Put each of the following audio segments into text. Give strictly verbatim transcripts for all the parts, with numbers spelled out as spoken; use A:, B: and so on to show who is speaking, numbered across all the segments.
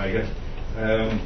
A: Megan. Um,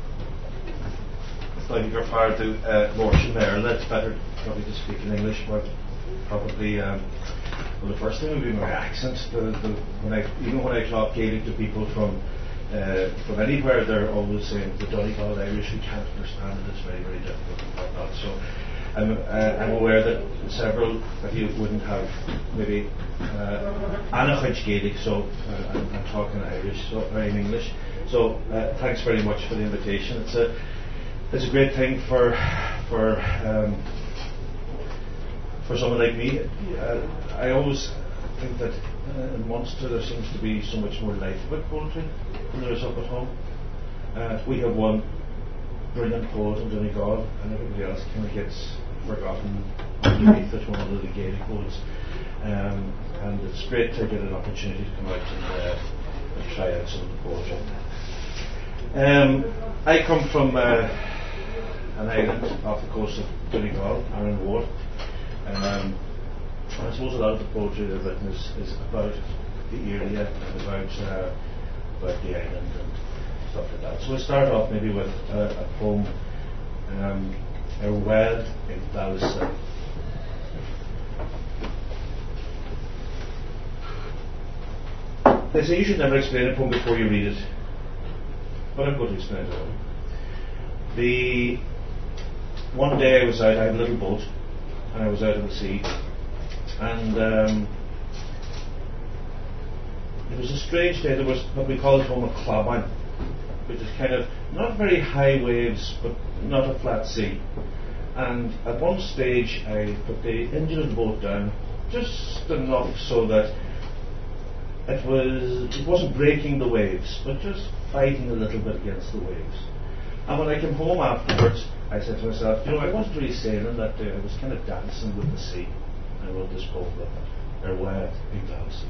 A: Thank you for to Morton there. That's better probably to speak in English, but probably um, well, the first thing would be my accent. The, the, when I, even when I talk Gaelic to people from uh, from anywhere, they're always saying the Donegal Irish. We can't understand it. It's very, very difficult and whatnot. So I'm uh, I'm aware that several of you wouldn't have maybe Anachid uh, Gaelic, so uh, I'm, I'm talking Irish, so or in English. So uh, thanks very much for the invitation. It's a It's a great thing for for um, for someone like me. Uh, I always think that uh, in Munster there seems to be so much more life about poetry than there is up at home. Uh, we have one brilliant poet in Donegal, and everybody else kind of gets forgotten underneath it, one of the Gaelic poets. Um, and it's great to get an opportunity to come out and, uh, and try out some of the poetry. Um, I come from Uh, an island off the coast of Donegal, Aaron Ward. Um, and I suppose a lot of the poetry they've written is, is about the area and about, uh, about the island and stuff like that. So we'll start off maybe with uh, a poem, um, Ar Weld in Dalsa. They say you should never explain a poem before you read it, but I'm going to explain it all. The One day I was out, I had a little boat, and I was out on the sea, and um, it was a strange day. There was what we call at home a clabban, which is kind of not very high waves, but not a flat sea. And at one stage I put the engine of the boat down, just enough so that it was it wasn't breaking the waves, but just fighting a little bit against the waves. And when I came home afterwards, I said to myself, you know, I wasn't really sailing that day. I was kind of dancing with the sea. I wrote this poem with it. Ar Weld in Dalsa.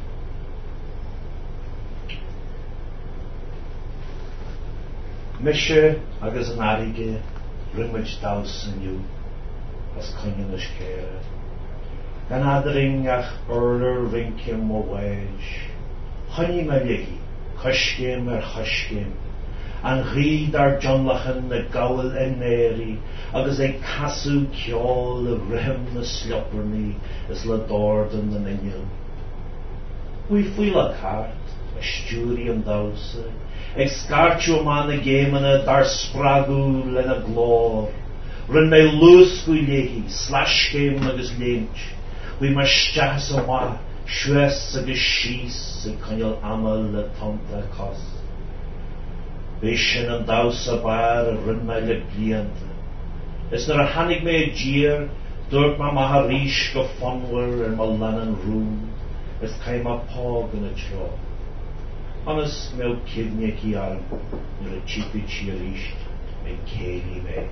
A: Mishe agus an airige rimid Dalsa nniu as cunnin is céire. Gan adring ach urler rinkim mo wage. Honey me lihi, cushkim ar chushkim. An ghid ar Johnlachan na gawl en neri, agus ag casú ceol a rihim na slioparni is le dordan na ninil. Wi fuila cart, a stúri an Dalsa, ag scartio man a gémana dar spragu len a glór, rin me lús gui lehi, slashkim agus lynch, wi ma stas a wa, shwes agus shis, ag canyal amal le tonta cos. Bishin an Dalsa bar a rin me le blianta. Is there a hannig me a jeer, durk ma maharish go funwer and ma lanan room, is kai ma pog in a jaw. Honest mel kidney ki arm, nir a chipi chiarisht, me keli me.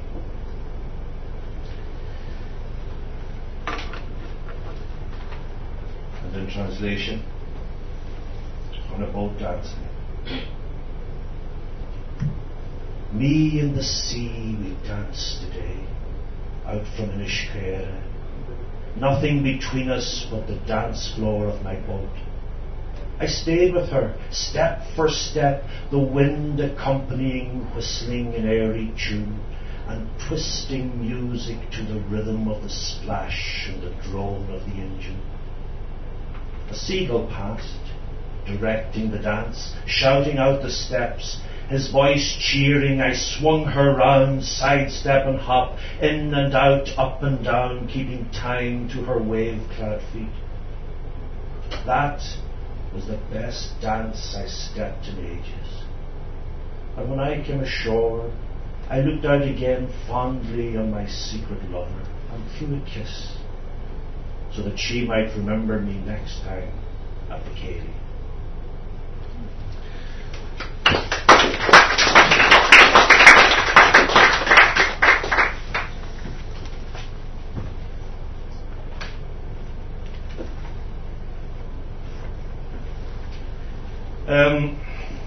A: And in translation, on a boat dancing. Me and the sea we danced today, out from Inishkera. Nothing between us but the dance floor of my boat. I stayed with her, step for step, the wind accompanying, whistling an airy tune, and twisting music to the rhythm of the splash and the drone of the engine. A seagull passed, directing the dance, shouting out the steps, his voice cheering. I swung her round, sidestep and hop, in and out, up and down, keeping time to her wave-clad feet. That was the best dance I stepped in ages. And when I came ashore, I looked out again fondly on my secret lover and threw a kiss, so that she might remember me next time at the Cady. Um,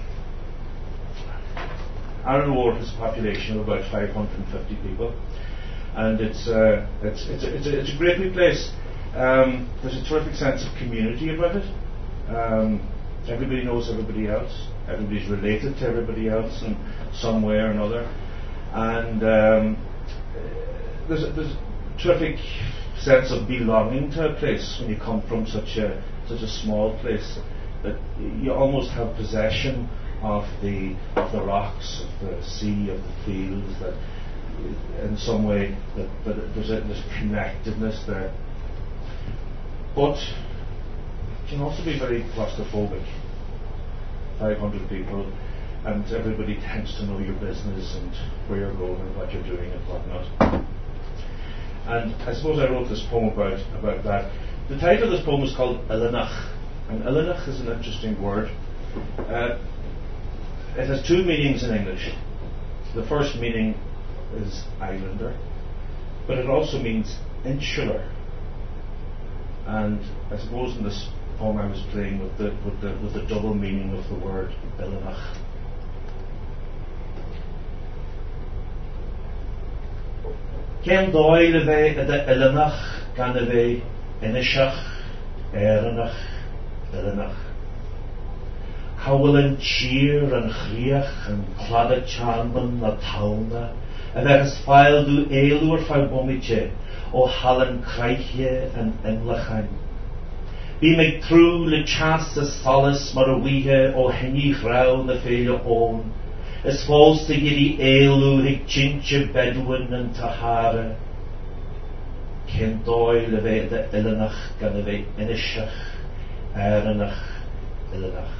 A: Aaron Ward has a population of about five hundred fifty people, and it's uh, it's it's a, it's, a, it's a great wee place. Um, there's a terrific sense of community about it. Um, Everybody knows everybody else. Everybody's related to everybody else in some way or another. And um, there's, a, there's a terrific sense of belonging to a place when you come from such a such a small place, that you almost have possession of the of the rocks, of the sea, of the fields. That in some way that, that there's a there's a connectedness there. But it can also be very claustrophobic. five hundred people, and everybody tends to know your business and where you're going and what you're doing and whatnot. And I suppose I wrote this poem about, about that. The title of this poem is called Ilinach, and Ilinach is an interesting word. Uh, it has two meanings in English. The first meaning is islander, but it also means insular. And I suppose in this poem I was playing with the with the with the double meaning of the word Ilinach. Ken dóil a bheith a de Ilinach gan a bheith inisach éireannach Ilinach. Cawl an tír an chriach an clada chanman na tauna a bheith as fáil dú éilúr fá bomiche ó hallan craiche an imlachain. Bí me trú le chas a solas mar a wíthe ó henní chrá na féile ón, is fós te giri éilú hig tintse bedouin an tahara. Ken dóil a bheith de Ilinach gan a bheith inisach éireannach Ilinach.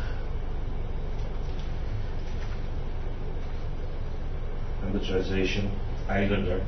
A: And the translation, islander.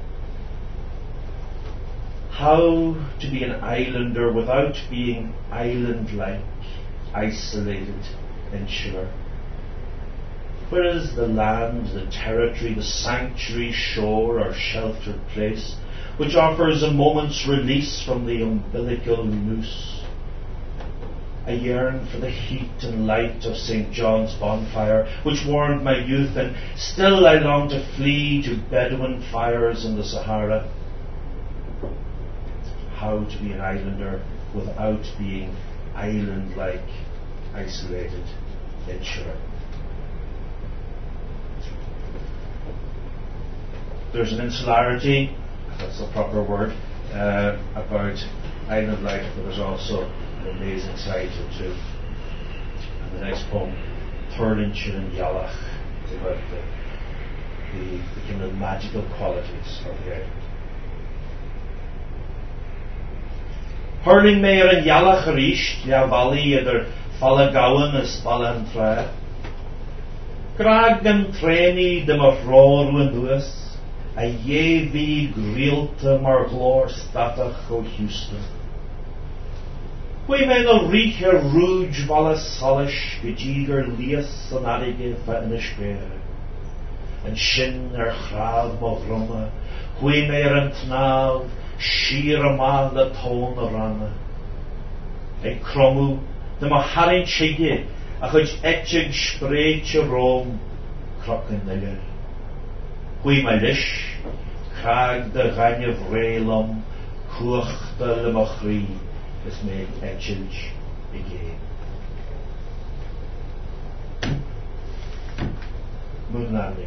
A: How to be an islander without being island-like, isolated, insular? Where is the land, the territory, the sanctuary, shore or sheltered place which offers a moment's release from the umbilical noose? I yearn for the heat and light of Saint John's bonfire, which warmed my youth, and still I long to flee to Bedouin fires in the Sahara. How to be an islander without being island-like, isolated, insular. There's an insularity, that's the proper word, uh, about island life, but there's also an amazing side to it too. And the next poem, Thurlinchir and Yalach, is about the, the, the kind of magical qualities of the island. Hurling me ar an Yalach aríist, le valley idir Fallagawan is Fallan Tra. Grag an treni de mar roru an duas, a yevi grilta mar glor statach o Houston. We may no richer rouge vala solish, gejiger lias an adige fa in a spere. And shin er chrad mo grumma, we may an tnav, shira ma la tone rana. E kromu, de ma harin chige, a chuj etchig spreetje room, krokken nigger. Hui my lish, crag de ganye vrelum, kuch de le machri, is made etchig again. Moon landing.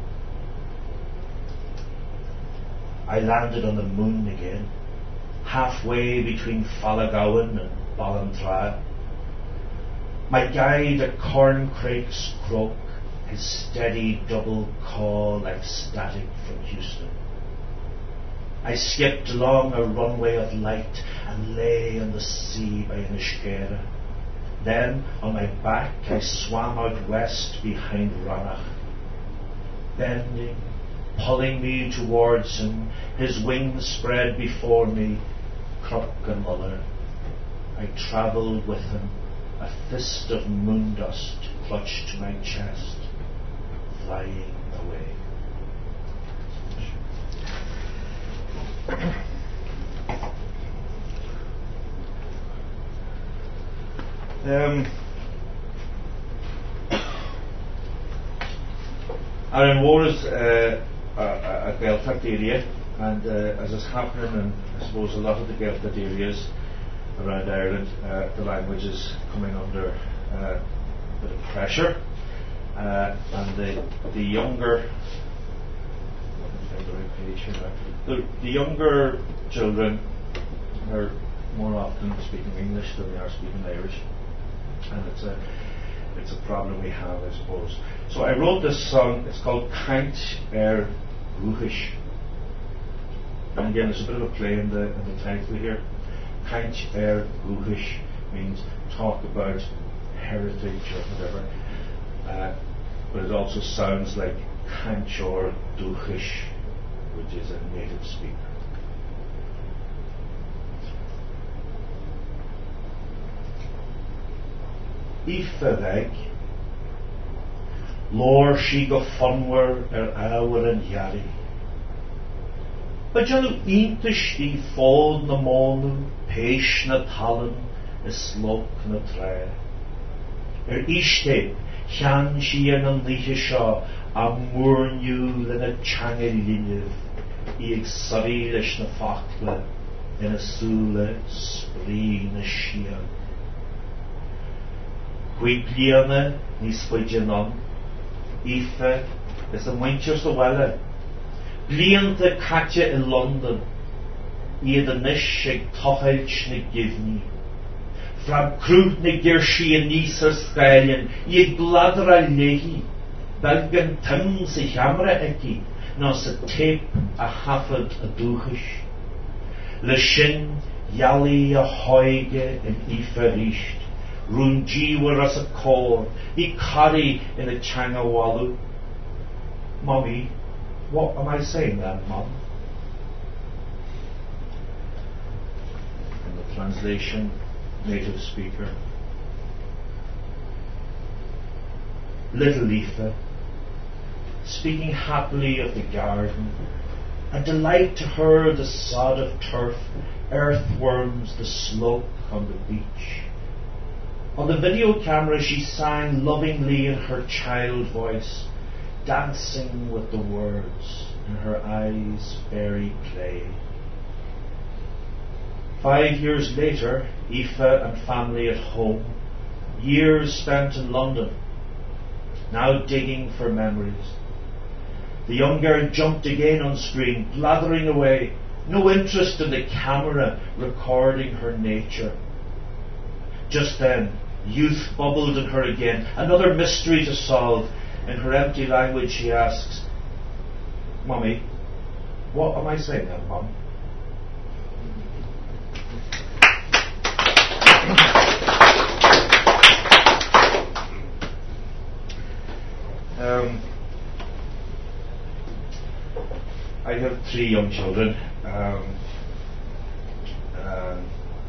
A: I landed on the moon again, halfway between Fallagawan and Ballantrae. My guide a corncrake's croak, his steady double call like static from Houston. I skipped along a runway of light and lay in the sea by Inishkera. Then, on my back, I swam out west behind Ranach. Bending, pulling me towards him, his wings spread before me, Crook and Muller. I travelled with him, a fist of moon dust clutched to my chest, flying away. um, Aaron War is uh, a, a Gaeltacht area, and uh, as is happening in, I suppose, a lot of the Gaeltacht areas around Ireland, uh, the language is coming under uh, bit of pressure, uh, and the the younger the, right page here now. the the younger children are more often speaking English than they are speaking Irish, and it's a it's a problem we have, I suppose. So I wrote this song. It's called Kaint Er Ruhish, and again, there's a bit of a play in the in the title here. Kaint Er Ruhish means talk about heritage or whatever, uh, but it also sounds like Kainchor Duchish, which is a native speaker. Ifeveg, Lor she go funwer er hour and yari. But you know, intish die fod na monu, peish na talon, is slok na tre. Er ishte, chan she an an liche shaw, a murnu than a change linev, ieg sarilish na fakle, in a sule spree na shia. Hui pliane, nis fwyjanon, Ife is a Manchester Welle. Bliante Katja in London, iad a nish ag tochailch na givni. From Crute na Girshi and Nisa Skylian, iad bladder a lehi, belgan tung sa chamra eki, nos a tape a hafad a duchish. Le shin, yali a hoige in Ife risht. Runjiwa as a core, he carry in a changawalu. Mommy, what am I saying then, Mom? In the translation, native speaker. Little Aoife, speaking happily of the garden, a delight to her the sod of turf, earthworms, the slope on the beach. On the video camera she sang lovingly in her child voice, dancing with the words in her eyes' fairy play. Five years later, Aoife and family at home, years spent in London, now digging for memories. The young girl jumped again on screen, blathering away, no interest in the camera recording her nature. Just then, youth bubbled in her again, another mystery to solve. In her empty language she asks, Mummy, what am I saying then, Mum? um, I have three young children. Um, um,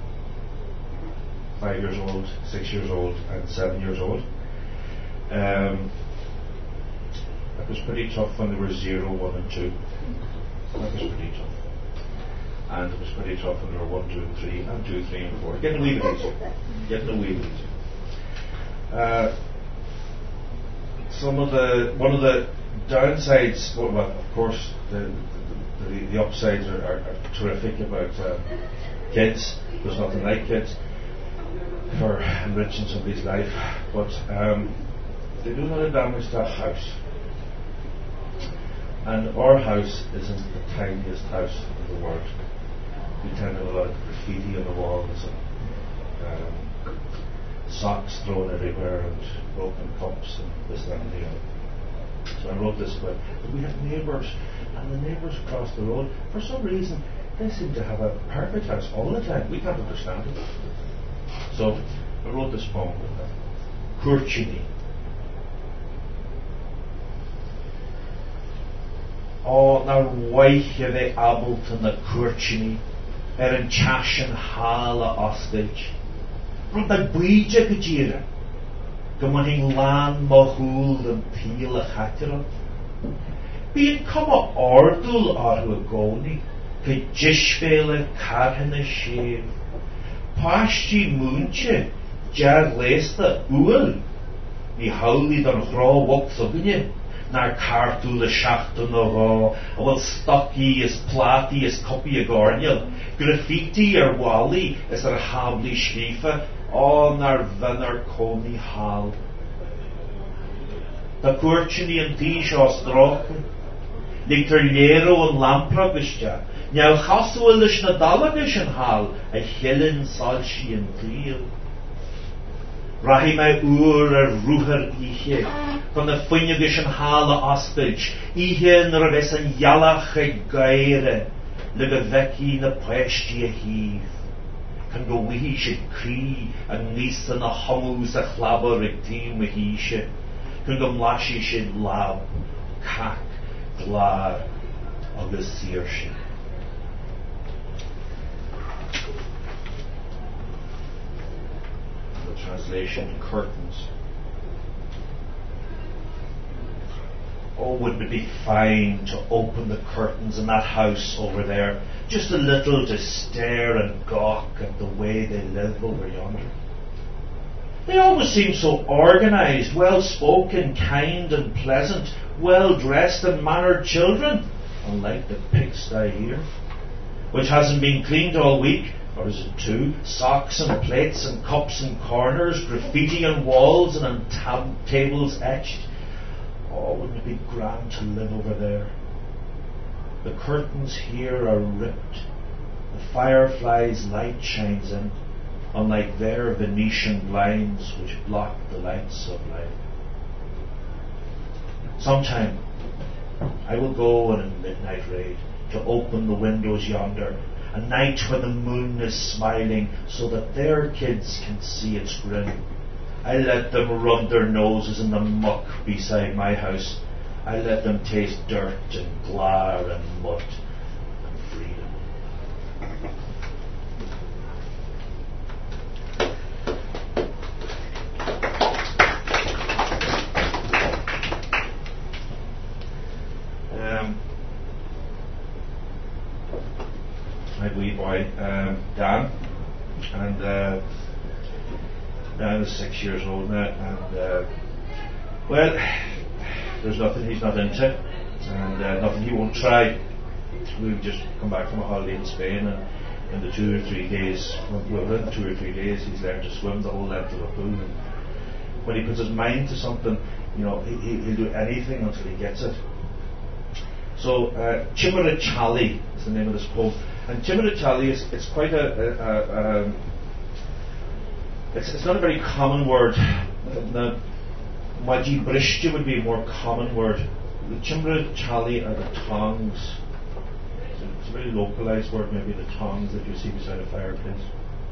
A: five years old, six years old, and seven years old. Um, it was pretty tough when they were zero, one, and two. That was pretty tough. And it was pretty tough when they were one, two, and three, and two, three, and four. Getting a wee bit easier. Getting a wee bit easier. Uh, some of the one of the downsides, well, well of course, the the, the upsides are, are, are terrific about uh, kids. There's nothing like kids for enriching somebody's life, but um, they do a lot of damage to a house. And our house isn't the tiniest house in the world. We tend to have a lot of graffiti on the walls and um, socks thrown everywhere and broken cups and this, that and the other. So I wrote this about, but we have neighbours, and the neighbours across the road, for some reason, they seem to have a perfect house all the time. We can't understand it. So I wrote this poem with that. Curchini. Oh, now weiche the Ableton the Curchini, er in chashin hala ostage. Run the buija gajira. Gamaning lan mahul and peel a hatira. Being come a ordul arhu a goni, ke jishvele karhana shave. Pashti moonche, jar lesta uel. Ni howly dan gra wok subinye. Naar cartoon the shafton of all, well stocky is platy is copy a garniel, graffiti or wally is er hably schliefe, on nar vinner Coney Hall. Da cuairtini an tíis os drochen, lig ter lero an lampra bistja, Now chasúilis na dalagus an hall, a chilin sal si an tríl. Rahi mai úr ar rúhar ihe, gan na fuinnegus an hall a aspid, ihe nar a ves an jalach a gaire, le go veci na pwesti a hív. Can go wihi si crí a nisa na hamús a chlabar ag tím a híse, can go mlashi si lab, cac, glár, agus sir si. The translation, curtains. Oh, wouldn't it be fine to open the curtains in that house over there, just a little to stare and gawk at the way they live over yonder. They always seem so organised, well-spoken, kind and pleasant, well-dressed and mannered children, unlike the pigsty here, which hasn't been cleaned all week, or is it two? Socks and plates and cups and corners, graffiti on walls and on tab- tables etched. Oh, wouldn't it be grand to live over there? The curtains here are ripped. The firefly's light shines in, unlike their Venetian blinds which block the lights of life. Sometime I will go on a midnight raid to open the windows yonder, a night when the moon is smiling so that their kids can see its grin. I let them rub their noses in the muck beside my house. I let them taste dirt and glare and mud and freedom. Um, my wee boy, um, Dan, and uh, Dan is six years old now, and uh, well, there's nothing he's not into, and uh, nothing he won't try. We've just come back from a holiday in Spain, and in the two or three days, well, within two or three days, he's learned to swim the whole length of the pool. And when he puts his mind to something, you know, he, he'll do anything until he gets it. So, uh, Chimerichali is the name of this poem, and Chimerichali is it's quite a, a, a um, It's, it's not a very common word. The Maji Brishti would be a more common word. The Chimra Chali are the tongs. It's a, it's a very localized word, maybe the tongs that you see beside a fireplace.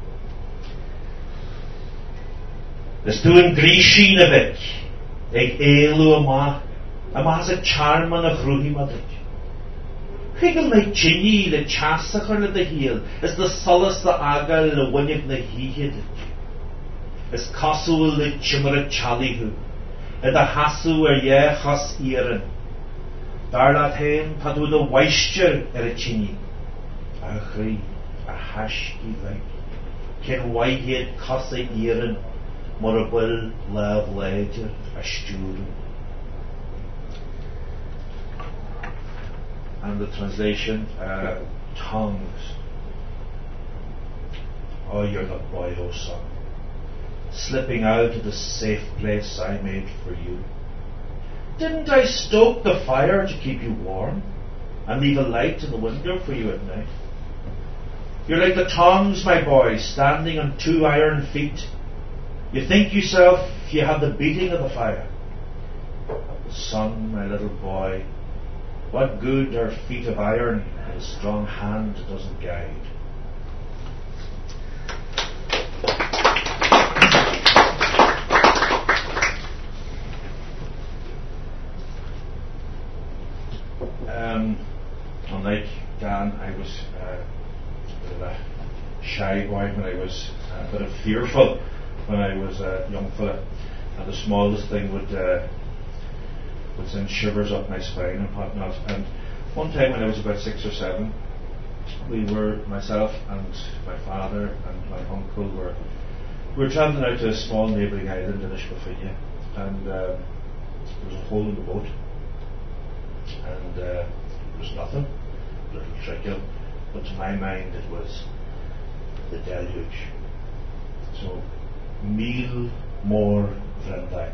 A: There's doing Grishin of it. Eg Elu Ama. Ama has a charman of Ruhi Madrid. Higgle na Chini, the Chasachar the heel, is the solace the Aga, the Winnip the Hihid. Is Kasul the Chimera Chalihu, and the Hasu er ye Has Iren. Darlat hain Padu the Weischer er a Chini. A Hri, a Hashki like. Ken Whitehead Kasa Iren, Morabel Lav Ledger, a Sturu. And the translation, uh, tongues. Oh, you're the boy, oh son. Slipping out of the safe place I made for you. Didn't I stoke the fire to keep you warm and leave a light in the window for you at night? You're like the tongs, my boy, standing on two iron feet. You think yourself you have the beating of the fire. Son, my little boy, what good are feet of iron if a strong hand doesn't guide? Um, unlike Dan, I was uh, a bit of a shy boy when I was uh, a bit of fearful when I was a young fella, and the smallest thing would uh, would send shivers up my spine and whatnot. And one time when I was about six or seven, we were, myself and my father and my uncle were we were travelling out to a small neighbouring island in Ishmafinia, and uh, there was a hole in the boat. And uh, there was nothing, a little trickle, but to my mind it was the deluge. So Míl mór vrendai.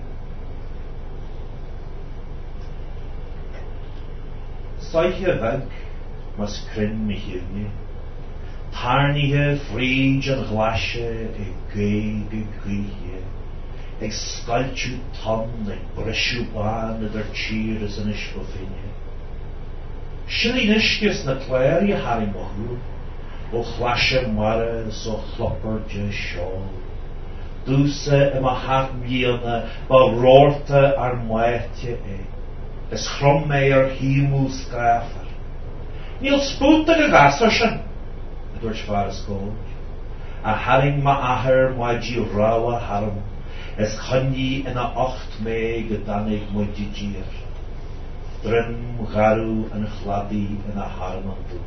A: Stoiche veg mas crin mi hirni. Tarnige fríd an glashe e gaig e gríhe. Eg skaltju ton eg brisju ban ed ar tír as an isfofinje. Shilly nishkis na clair je haring mohu. O chlashe mare so chlopper je shawl. Duse im a hat miene ba roorte ar moetje e. Es chrom mei ar himul skrafer. Niel spoot ag a gasarsen. A dwrs far as gold. A haring ma aher ma gi rawa harum. Es chanyi in a ocht mei gedanig mo gigir. Drim garu en chladi in a harmandu.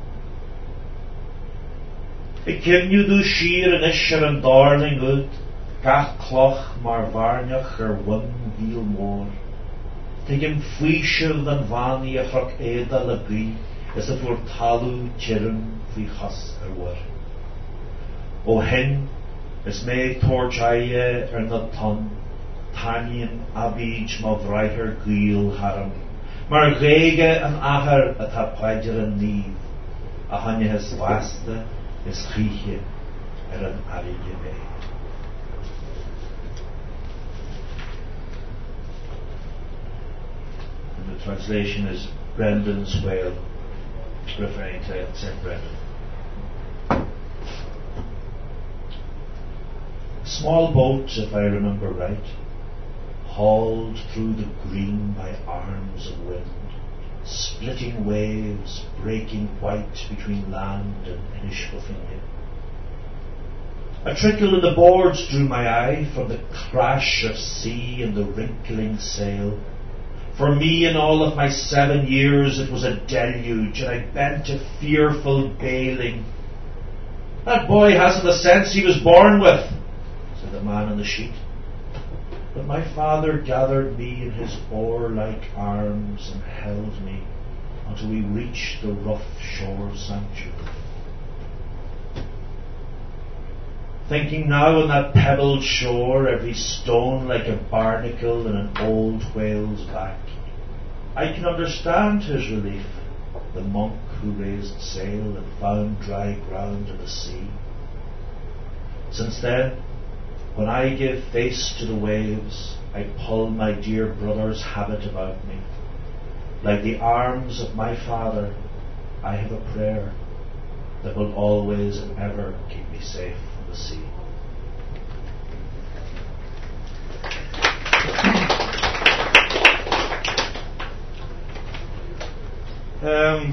A: Ik ken you do sheer en isher en darling ud. Gach cloch mar varnach er one heel more. Tegim fuishil dan vani a frok eda la gri. As if we're talu chirum fi chas er war. O hen, is me torch aie er na ton. Tanien abij ma vreiter gil haram. Mar gege an aher at ha paidir an niv. A hanje hes vaste, is chiche er an arige me. And the translation is Brendan's Whale, referring to Saint Brendan. A small boat, if I remember right, hauled through the green by arms of wind, splitting waves, breaking white between land and Inishboffinia. A trickle in the boards drew my eye from the crash of sea and the wrinkling sail. For me in all of my seven years it was a deluge, and I bent to fearful bailing. That boy hasn't the sense he was born with, said the man on the sheet. But my father gathered me in his oar-like arms and held me until we reached the rough shore sanctuary. Thinking now on that pebbled shore, every stone like a barnacle in an old whale's back, I can understand his relief, the monk who raised sail and found dry ground in the sea. Since then, when I give face to the waves, I pull my dear brother's habit about me. Like the arms of my father, I have a prayer that will always and ever keep me safe from the sea. Um,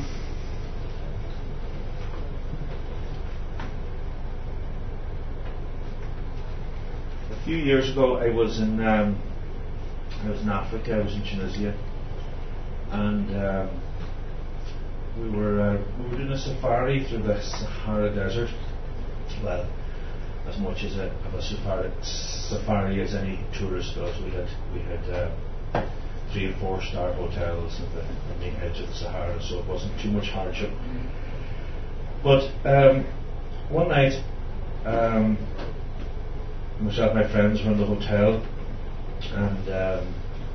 A: a few years ago, I was in um, I was in Africa. I was in Tunisia, and um, we were uh, we were doing a safari through the Sahara Desert. Well, as much as a, of a safari, safari as any tourist does. We had we had. Uh, three and four star hotels at the, at the edge of the Sahara, so it wasn't too much hardship. But um, one night, um, myself and my friends were in the hotel, and um,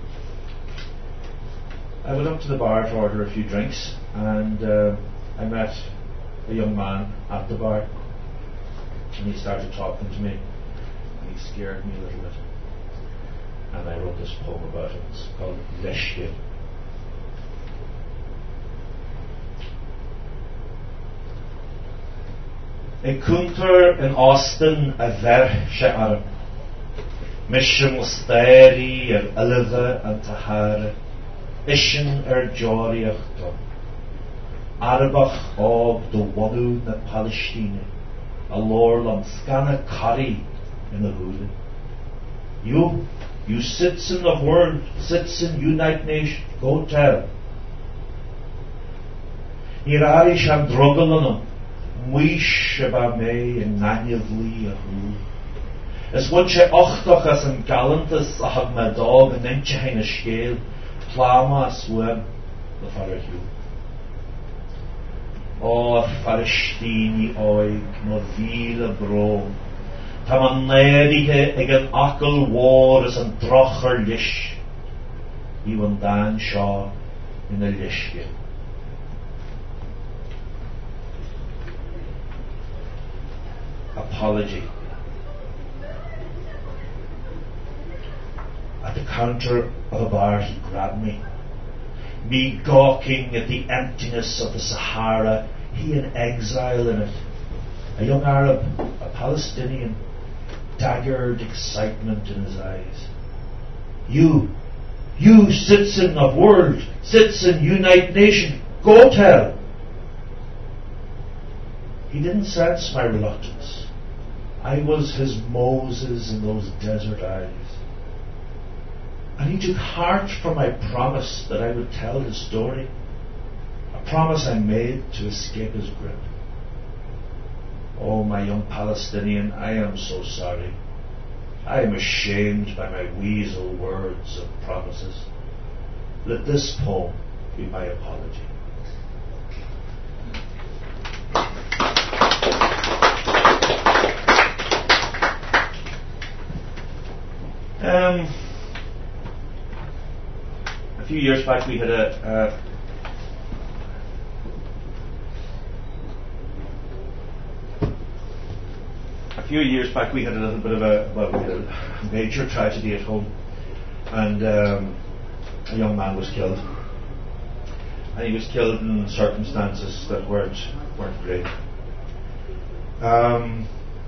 A: I went up to the bar to order a few drinks, and uh, I met a young man at the bar, and he started talking to me, and he scared me a little bit. And I wrote this poem about it. It's called Leshke. I kunter in Austin a ver she'ar. Mishe musteri er ilve and tahare. Ishin er joriach don. Arbach of the wadu na Palestine. A lorlam skana kari in the hood. You You citizen of world, citizen United Nations, go tell. Hirari sham drogalanum, muish ba me in nanyavli ahu. As one she ochtach as an galantus a hag ma dog and then she hain a scale, plama swim, the farahju. O faristini oig, no vila bro. Tá man léirithe ag an acal mhór as an drochar lis. Íw an dan seo in a lisge. Apology. At the counter of a bar he grabbed me. Me gawking at the emptiness of the Sahara, he in exile in it. A young Arab, a Palestinian, daggered excitement in his eyes. You, you citizen of world, citizen United Nation, go tell. He didn't sense my reluctance. I was his Moses in those desert eyes. And he took heart from my promise that I would tell his story, a promise I made to escape his grip. Oh, my young Palestinian, I am so sorry. I am ashamed by my weasel words and promises. Let this poem be my apology. Um, a few years back we had a, uh, a few years back we had a little bit of a, well, we had a major tragedy at home, and um, a young man was killed, and he was killed in circumstances that weren't weren't great. Um,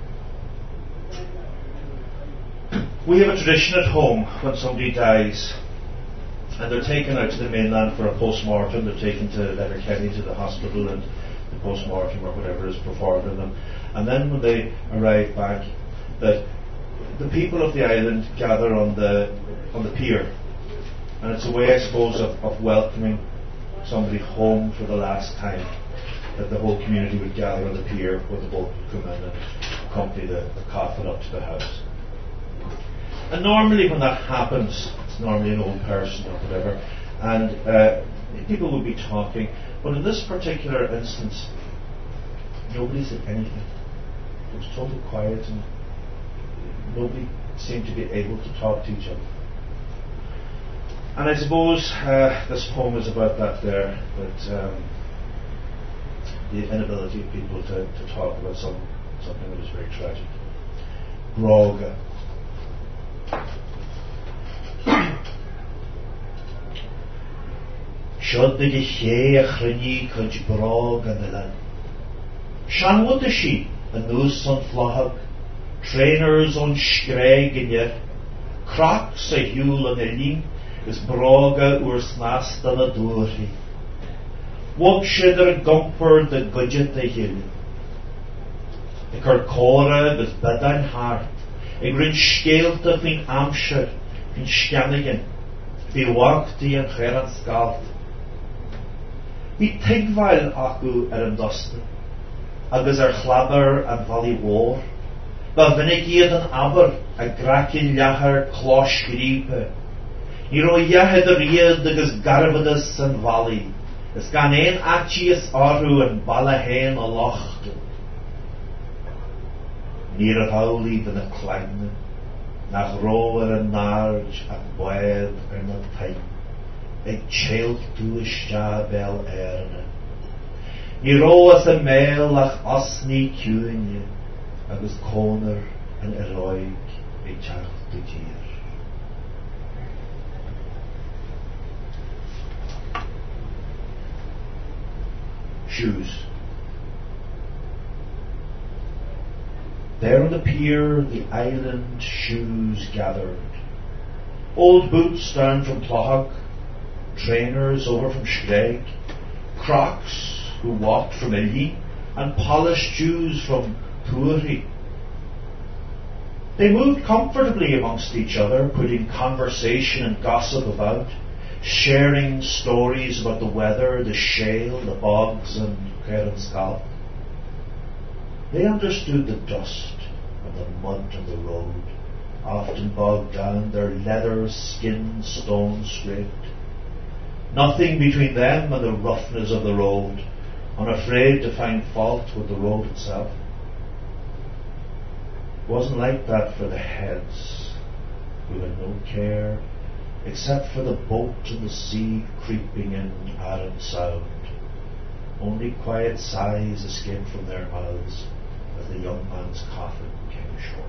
A: we have a tradition at home when somebody dies and they're taken out to the mainland for a post-mortem. They're taken to Letterkenny to the hospital, and the post-mortem or whatever is performed on them. And then when they arrive back, that the people of the island gather on the on the pier, and it's a way, I suppose, of, of welcoming somebody home for the last time. That the whole community would gather on the pier where the boat would come in and accompany the, the coffin up to the house. And normally when that happens, it's normally an old person or whatever, and uh, people would be talking, but in this particular instance, nobody said anything. It was totally quiet, and nobody seemed to be able to talk to each other. And I suppose uh, this poem is about that there, that um, the inability of people to, to talk about some, something that is very tragic. Brága. Should the ché a chryni cwj brága na lan. Shan wad she a nus on flahag, trainers on skreg in yer, crocs a hule on a lin, is brága oor snasta na dúrhi. Wog shidder gumper the gudget a hill. Ik her cora gus bedain hart, ik rin skeelte fin amsher, fin scannigan, fi wagti an cheran scalt. Bhí tigmhail acu ar an dosta, agus ar chlabar an bhali war, ba vinnig iad an aber a gracin leachar clós grípe. Ní ro iad ar iad agus garbadas an bhali, is gan ein atias aru an bala hen a locht. Nír a bhawli dan a clagne, nach ro ar an narj a bwed ar na taim. Ag cheilt tú ista bel erne. Ní ro as a mail ach osni cúine, agus cónar an eroig ag teach tú tír. Shoes. There on the pier the island shoes gathered. Old boots down from Plohog, trainers over from Skreg, crocs who walked from Illy, and polished shoes from Tuuri. They moved comfortably amongst each other, putting conversation and gossip about, sharing stories about the weather, the shale, the bogs, and Kerenskal. They understood the dust and the mud on the road, often bogged down, their leather skin stone scraped. Nothing between them and the roughness of the road, unafraid to find fault with the road itself. Wasn't like that for the heads who had no care except for the boat and the sea creeping in Arran Sound. Only quiet sighs escaped from their mouths as the young man's coffin came ashore.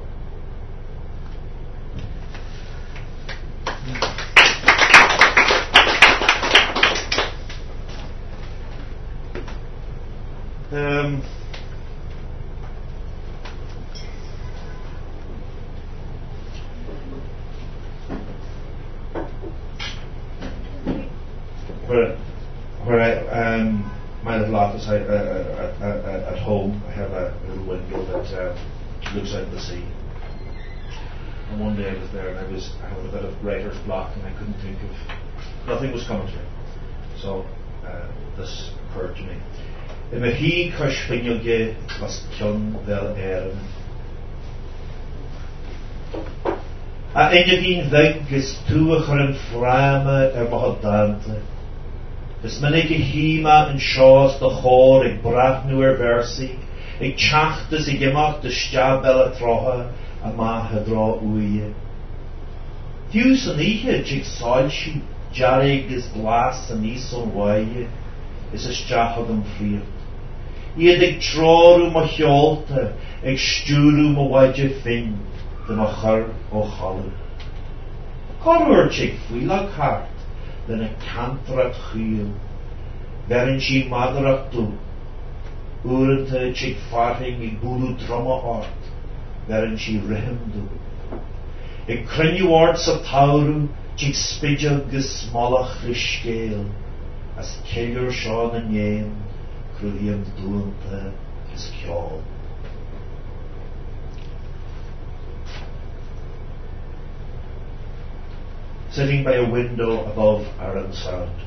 A: Um, where, where I, um, my little office I, uh, uh, uh, uh, at home, I have a little window that uh, looks out the sea. And one day I was there and I was having a bit of writer's block and I couldn't think of, nothing was coming to me. So uh, this occurred to me. I mae hi cysfinilge was cion fel erin. A einnig un ddig is tuach ar yn fframa ar mohodante. Ys mynig I hima yn sios dy chor ag brafnw ar versi, ag chachtas ag imach dy stiabel a troha a ma hydro uie. Diws yn ihe jig salsi, jarig is glas yn is o'n waie, is y stiachod yn ffriad. Iad ag trorw ma chiolta, ag stwrw ma wadje fin, dyn o chyr o chalw. Corwr jig fwylag hart, dyn y cantrat chwyl, ferin si madrat dw, wrnt y jig farhing I bwrw drama art, ferin si rihim dw. Ag cryniw ort sa tawrw, jig spidjag gysmalach rysgel, as ceiliwr Sean yn iem, crwyddiam dwynta his ciol. Sitting by a window above Arran Sound.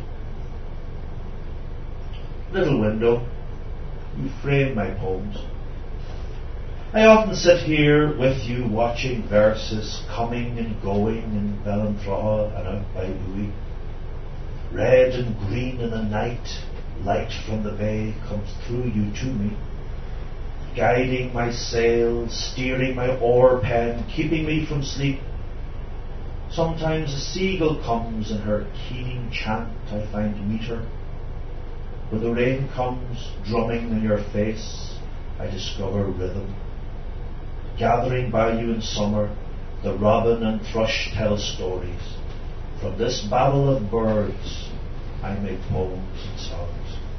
A: Little window, you frame my poems. I often sit here with you watching verses coming and going in Ballantrae and out by Louis. Red and green in the night, light from the bay comes through you to me, guiding my sails, steering my oar pen, keeping me from sleep. Sometimes a seagull comes in her keening chant I find meter. When the rain comes drumming in your face, I discover rhythm. Gathering by you in summer, the robin and thrush tell stories. From this babble of birds, I make poems and songs.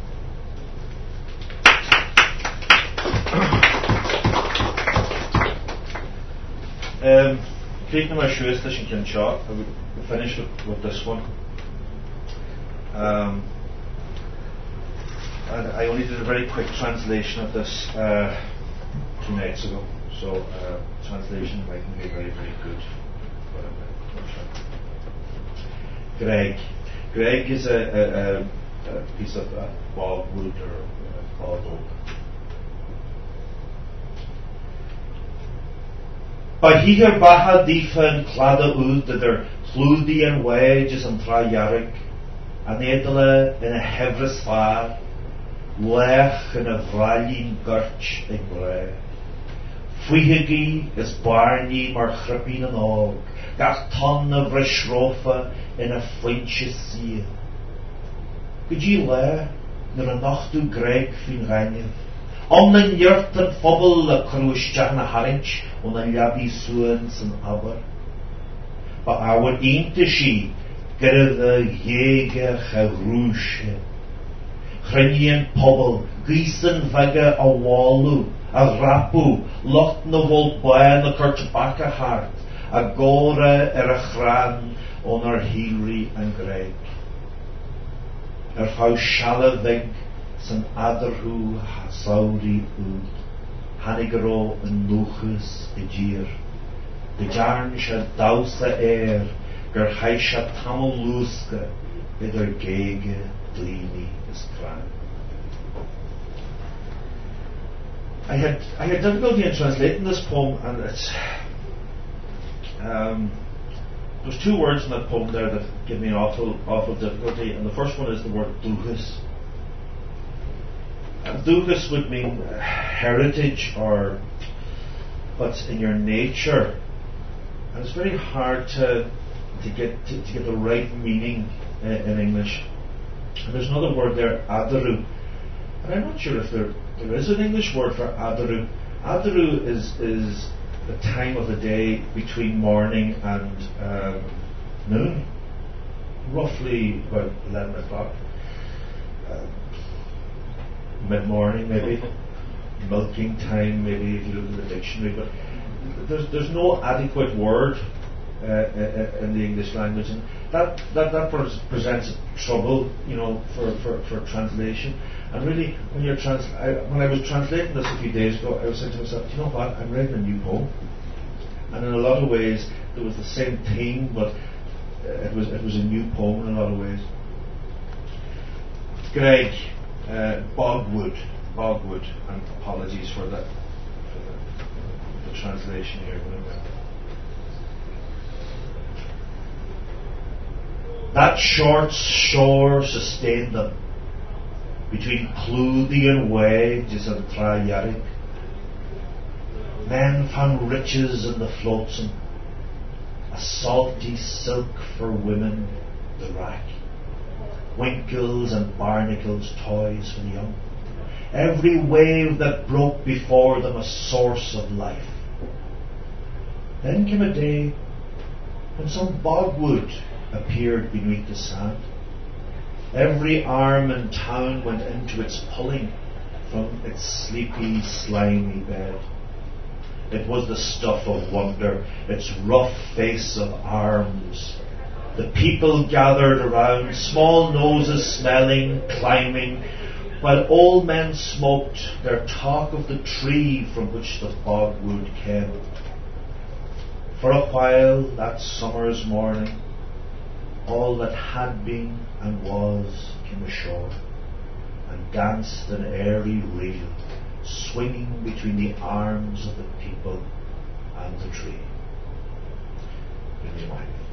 A: um, Taking my shoes this in shot, I would finish with, with this one. Um, and I only did a very quick translation of this uh, two nights ago, so uh, translation mightn't be very, very good. But Greg. Greg is a, a, a, a piece of uh, bogwood or uh, bog oak. By hier baha difen klada ud that er clúdi and wages and tra yarig, an edele in a hevris far, lech in a vralin gurch ag bre. Fuihigi is barney mar chrippin an og, gach ton of rishrofa in a flinches sea. Could you le, nor a nachtu Greg fin rainev, om na njert an phobal a cruisjach na harinch, on a labi suans an aber. Ba our einte shi, gyda the jege charúshe. Chrynien pobl, gysen vaga a walu, a rapu, lot na volt bain a curtabaca hart, a gora er a chran on our Hilary and Greg. Er fau shalla vig, san aderhu sauri ud, hanigero en luchus e gier. De jarn sha dausa air, ger haisha tamil luska, bidder gege dlini is kran. I had I had difficulty in translating this poem, and it's um, there's two words in that poem there that give me an awful awful difficulty, and the first one is the word duchus. And duchus would mean heritage or what's in your nature. And it's very hard to to get to, to get the right meaning uh, in English. And there's another word there, adaru. And I'm not sure if there there is an English word for adaru. Adaru is is the time of the day between morning and um, noon, roughly about eleven o'clock, uh, mid-morning maybe, milking time maybe if you look at the dictionary. But there's there's no adequate word uh, uh, in the English language, and that that that pres- presents trouble, you know, for, for, for translation. And really, when you're trans, I, when I was translating this a few days ago, I was saying to myself, you know what? I'm writing a new poem, and in a lot of ways, there was the same theme, but uh, it was it was a new poem in a lot of ways. Greg uh, Bogwood, Bogwood, and apologies for that, for the, the translation here. That short shore sustained them between Clwyddian waves and Trayarig. Men found riches in the flotsam, a salty silk for women, the rack, winkles and barnacles, toys for the young. Every wave that broke before them a source of life. Then came a day when some bogwood appeared beneath the sand. Every arm in town went into its pulling from its sleepy, slimy bed. It was the stuff of wonder, its rough face of arms. The people gathered around, small noses smelling, climbing, while old men smoked their talk of the tree from which the bogwood came. For a while that summer's morning, all that had been and was came ashore and danced an airy reel, swinging between the arms of the people and the tree. In his mind.